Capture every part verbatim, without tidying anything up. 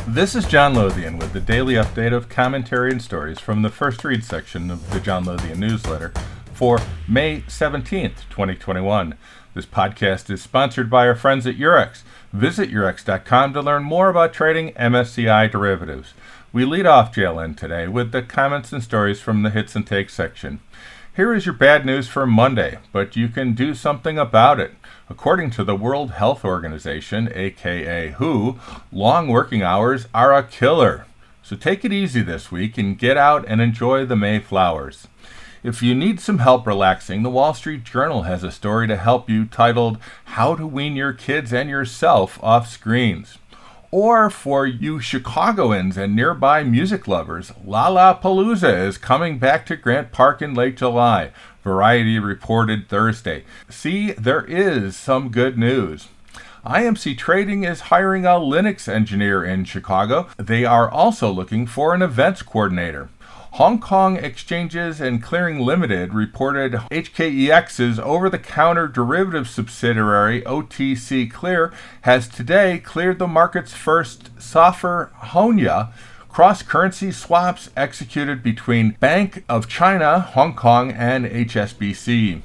This is John Lothian with the daily update of commentary and stories from the First Read section of the John Lothian newsletter for May seventeenth, twenty twenty-one. This podcast is sponsored by our friends at Eurex. Visit Eurex dot com to learn more about trading M S C I derivatives. We lead off J L N today with the comments and stories from the Hits and Takes section. Here is your bad news for Monday, but you can do something about it. According to the World Health Organization, aka W H O, long working hours are a killer. So take it easy this week and get out and enjoy the May flowers. If you need some help relaxing, the Wall Street Journal has a story to help you titled, How to Wean Your Kids and Yourself Off Screens. Or for you Chicagoans and nearby music lovers, Lollapalooza is coming back to Grant Park in late July. Variety reported Thursday. See, there is some good news. I M C Trading is hiring a Linux engineer in Chicago. They are also looking for an events coordinator. Hong Kong Exchanges and Clearing Limited reported H K E X's over-the-counter derivative subsidiary O T C Clear has today cleared the market's first Sofer Honya cross-currency swaps executed between Bank of China, Hong Kong, and H S B C.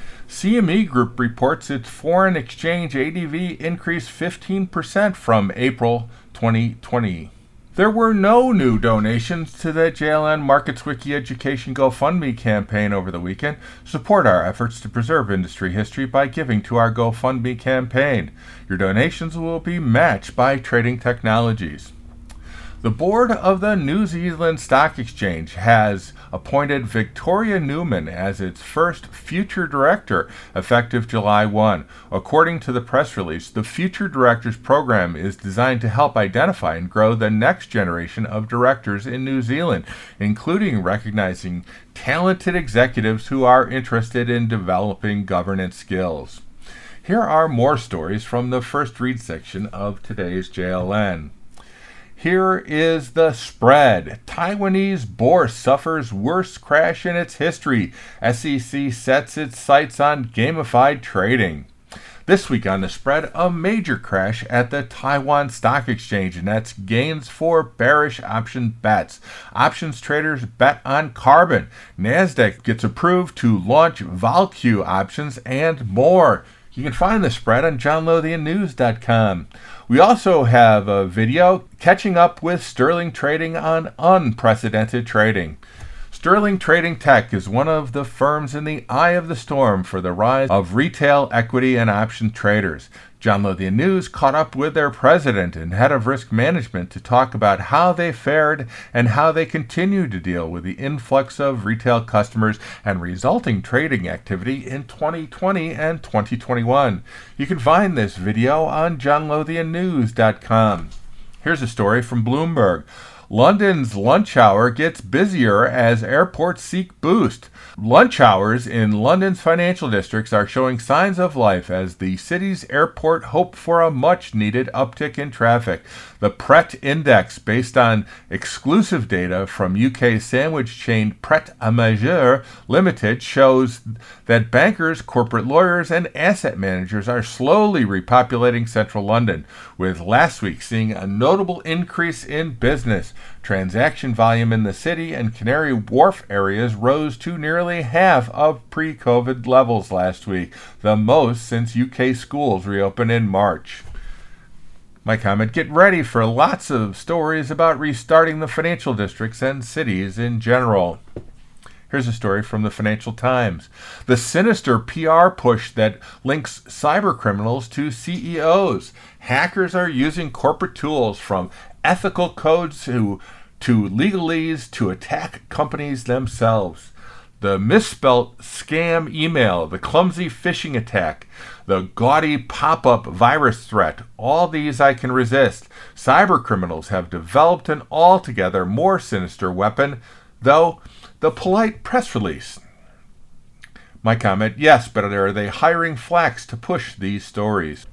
C M E Group reports its foreign exchange A D V increased fifteen percent from April twenty twenty. There were no new donations to the J L N Markets Wiki Education GoFundMe campaign over the weekend. Support our efforts to preserve industry history by giving to our GoFundMe campaign. Your donations will be matched by Trading Technologies. The board of the New Zealand Stock Exchange has appointed Victoria Newman as its first future director, effective July first. According to the press release, the Future Directors Program is designed to help identify and grow the next generation of directors in New Zealand, including recognizing talented executives who are interested in developing governance skills. Here are more stories from the First Read section of today's J L N. Here is the spread. Taiwanese bourse suffers worst crash in its history. S E C sets its sights on gamified trading. This week on the spread, a major crash at the Taiwan Stock Exchange nets gains for bearish option bets. Options traders bet on carbon. NASDAQ gets approved to launch VolQ options and more. You can find the spread on John Lothian News dot com. We also have a video catching up with Sterling Trading on unprecedented trading. Sterling Trading Tech is one of the firms in the eye of the storm for the rise of retail equity and option traders. John Lothian News caught up with their president and head of risk management to talk about how they fared and how they continue to deal with the influx of retail customers and resulting trading activity in twenty twenty and twenty twenty-one. You can find this video on John Lothian News dot com. Here's a story from Bloomberg. London's lunch hour gets busier as airports seek boost. Lunch hours in London's financial districts are showing signs of life as the city's airport hope for a much-needed uptick in traffic. The Pret Index, based on exclusive data from U K sandwich chain Pret a Manger Limited, shows that bankers, corporate lawyers, and asset managers are slowly repopulating central London, with last week seeing a notable increase in business. Transaction volume in the city and Canary Wharf areas rose to nearly half of pre-COVID levels last week, the most since U K schools reopened in March. My comment, get ready for lots of stories about restarting the financial districts and cities in general. Here's a story from the Financial Times. The sinister P R push that links cyber criminals to C E Os. Hackers are using corporate tools from ethical codes to, to legalese to attack companies themselves. The misspelt scam email, the clumsy phishing attack, the gaudy pop-up virus threat, all these I can resist. Cyber criminals have developed an altogether more sinister weapon, though the polite press release. My comment, yes, but are they hiring Flax to push these stories?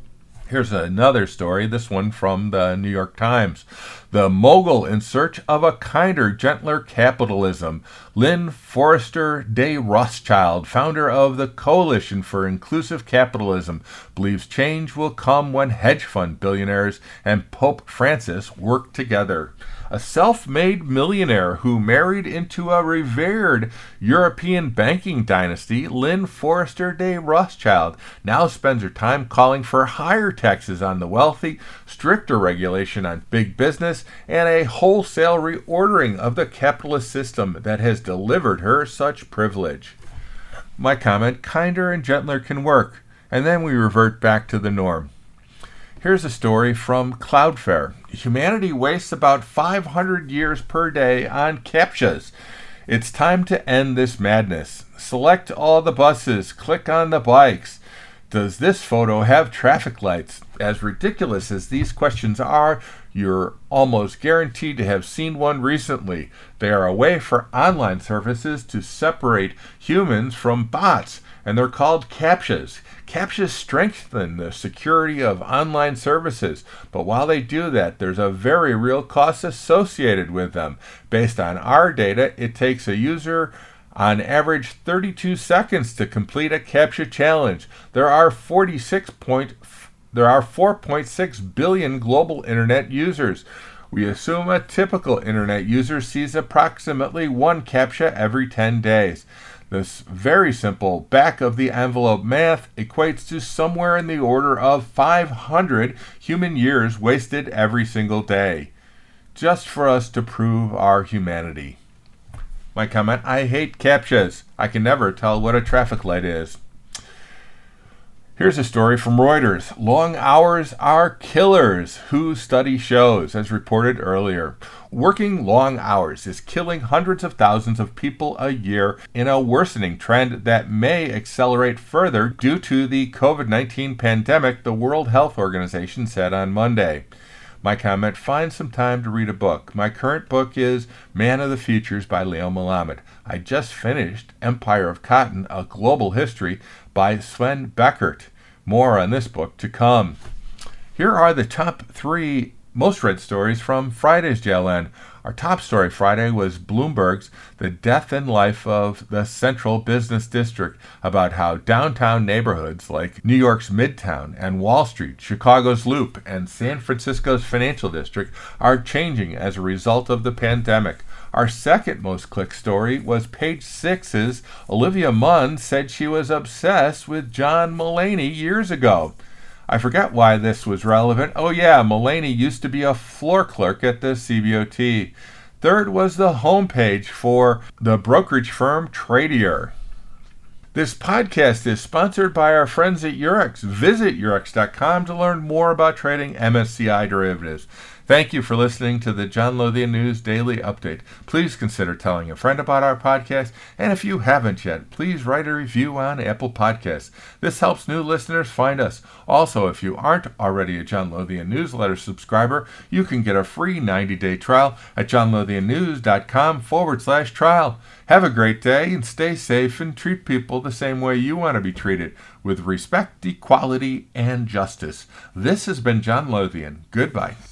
Here's another story, this one from the New York Times. The mogul in search of a kinder, gentler capitalism. Lynn Forrester de Rothschild, founder of the Coalition for Inclusive Capitalism, believes change will come when hedge fund billionaires and Pope Francis work together. A self-made millionaire who married into a revered European banking dynasty, Lynn Forrester de Rothschild, now spends her time calling for higher taxes on the wealthy, stricter regulation on big business, and a wholesale reordering of the capitalist system that has delivered her such privilege. My comment, kinder and gentler can work, and then we revert back to the norm. Here's a story from Cloudflare. Humanity wastes about five hundred years per day on CAPTCHAs. It's time to end this madness. Select all the buses. Click on the bikes. Does this photo have traffic lights? As ridiculous as these questions are, you're almost guaranteed to have seen one recently. They are a way for online services to separate humans from bots, and they're called CAPTCHAs. CAPTCHAs strengthen the security of online services, but while they do that, there's a very real cost associated with them. Based on our data, it takes a user on average thirty-two seconds to complete a CAPTCHA challenge. There are forty-six point, there are four point six billion global internet users. We assume a typical internet user sees approximately one CAPTCHA every ten days. This very simple back-of-the-envelope math equates to somewhere in the order of five hundred human years wasted every single day, just for us to prove our humanity. My comment, I hate CAPTCHAs. I can never tell what a traffic light is. Here's a story from Reuters. Long hours are killers, W H O study shows, as reported earlier. Working long hours is killing hundreds of thousands of people a year in a worsening trend that may accelerate further due to the covid nineteen pandemic, the World Health Organization said on Monday. My comment, find some time to read a book. My current book is Man of the Futures by Leo Melamed. I just finished Empire of Cotton, A Global History by Sven Beckert. More on this book to come. Here are the top three most read stories from Friday's J L N. Our top story Friday was Bloomberg's The Death and Life of the Central Business District, about how downtown neighborhoods like New York's Midtown and Wall Street, Chicago's Loop, and San Francisco's Financial District are changing as a result of the pandemic. Our second most clicked story was Page Six's Olivia Munn said she was obsessed with John Mulaney years ago. I forget why this was relevant. Oh yeah, Mulaney used to be a floor clerk at the C B O T. Third was the homepage for the brokerage firm Tradier. This podcast is sponsored by our friends at Eurex. Visit Eurex dot com to learn more about trading M S C I derivatives. Thank you for listening to the John Lothian News Daily Update. Please consider telling a friend about our podcast, and if you haven't yet, please write a review on Apple Podcasts. This helps new listeners find us. Also, if you aren't already a John Lothian newsletter subscriber, you can get a free ninety-day trial at johnlothiannews.com forward slash trial. Have a great day and stay safe and treat people the same way you want to be treated, with respect, equality, and justice. This has been John Lothian. Goodbye.